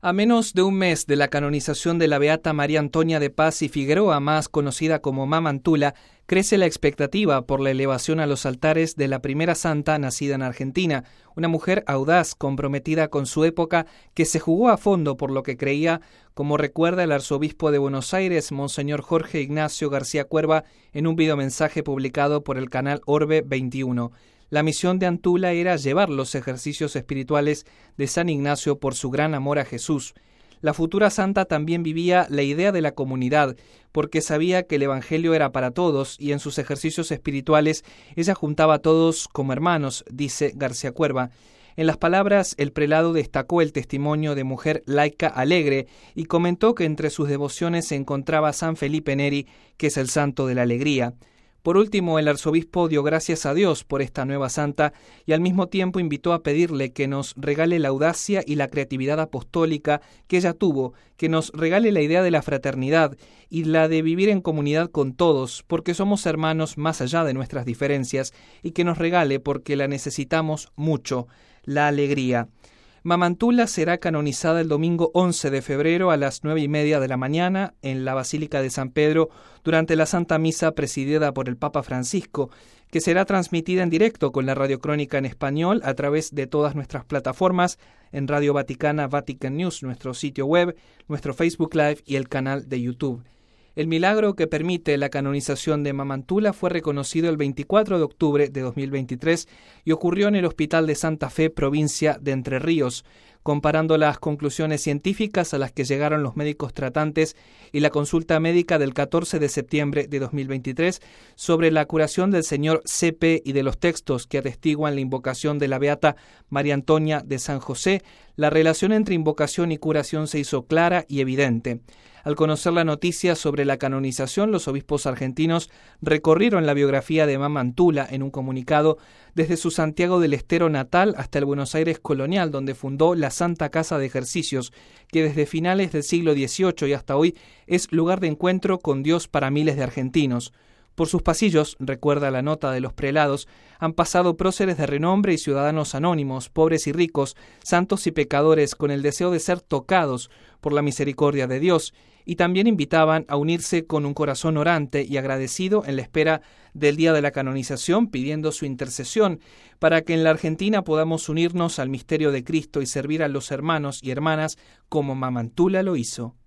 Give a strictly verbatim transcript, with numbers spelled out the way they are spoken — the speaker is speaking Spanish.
A menos de un mes de la canonización de la beata María Antonia de Paz y Figueroa, más conocida como Mama Antula, crece la expectativa por la elevación a los altares de la primera santa nacida en Argentina, una mujer audaz, comprometida con su época, que se jugó a fondo por lo que creía, como recuerda el arzobispo de Buenos Aires, Monseñor Jorge Ignacio García Cuerva, en un videomensaje publicado por el canal Orbe veintiuno. La misión de Antula era llevar los ejercicios espirituales de San Ignacio por su gran amor a Jesús. La futura santa también vivía la idea de la comunidad, porque sabía que el Evangelio era para todos y en sus ejercicios espirituales ella juntaba a todos como hermanos, dice García Cuerva. En las palabras, el prelado destacó el testimonio de mujer laica alegre y comentó que entre sus devociones se encontraba San Felipe Neri, que es el santo de la alegría. Por último, el arzobispo dio gracias a Dios por esta nueva santa y al mismo tiempo invitó a pedirle que nos regale la audacia y la creatividad apostólica que ella tuvo, que nos regale la idea de la fraternidad y la de vivir en comunidad con todos, porque somos hermanos más allá de nuestras diferencias, y que nos regale, porque la necesitamos mucho, la alegría. Mama Antula será canonizada el domingo once de febrero a las nueve y media de la mañana en la Basílica de San Pedro durante la Santa Misa presidida por el Papa Francisco, que será transmitida en directo con la radiocrónica en español a través de todas nuestras plataformas en Radio Vaticana, Vatican News, nuestro sitio web, nuestro Facebook Live y el canal de YouTube. El milagro que permite la canonización de Mama Antula fue reconocido el veinticuatro de octubre de dos mil veintitrés y ocurrió en el Hospital de Santa Fe, provincia de Entre Ríos, comparando las conclusiones científicas a las que llegaron los médicos tratantes y la consulta médica del catorce de septiembre de dos mil veintitrés sobre la curación del señor C P y de los textos que atestiguan la invocación de la beata María Antonia de San José. La relación entre invocación y curación se hizo clara y evidente. Al conocer la noticia sobre la canonización, los obispos argentinos recorrieron la biografía de Mama Antula en un comunicado desde su Santiago del Estero natal hasta el Buenos Aires colonial, donde fundó la Santa Casa de Ejercicios, que desde finales del siglo dieciocho y hasta hoy es lugar de encuentro con Dios para miles de argentinos. Por sus pasillos, recuerda la nota de los prelados, han pasado próceres de renombre y ciudadanos anónimos, pobres y ricos, santos y pecadores, con el deseo de ser tocados por la misericordia de Dios, y también invitaban a unirse con un corazón orante y agradecido en la espera del día de la canonización, pidiendo su intercesión para que en la Argentina podamos unirnos al misterio de Cristo y servir a los hermanos y hermanas como Mama Antula lo hizo.